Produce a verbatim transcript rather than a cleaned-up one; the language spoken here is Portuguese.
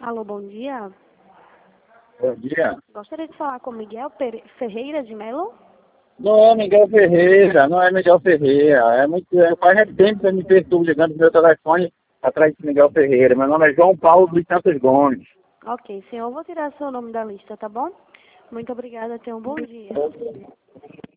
Alô, bom dia. Bom dia. Gostaria de falar com Miguel Pere- Ferreira de Melo? Não é Miguel Ferreira, não é Miguel Ferreira. É muito, é, faz tempo que eu me perturbo ligando no meu telefone atrás de Miguel Ferreira. Meu nome é João Paulo dos Santos Gomes. Ok, senhor, eu vou tirar seu nome da lista, tá bom? Muito obrigada, tenha um bom dia.